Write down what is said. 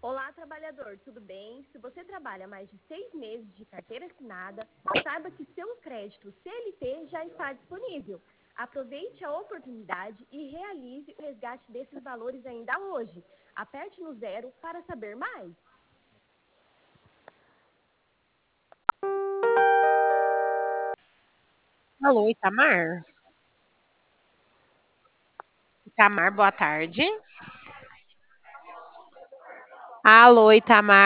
Olá, trabalhador, tudo bem? Se você trabalha mais de 6 meses de carteira assinada, saiba que seu crédito CLT já está disponível. Aproveite a oportunidade e realize o resgate desses valores ainda hoje. Aperte no zero para saber mais. Alô, Itamar? Itamar, boa tarde. Alô, Itamar.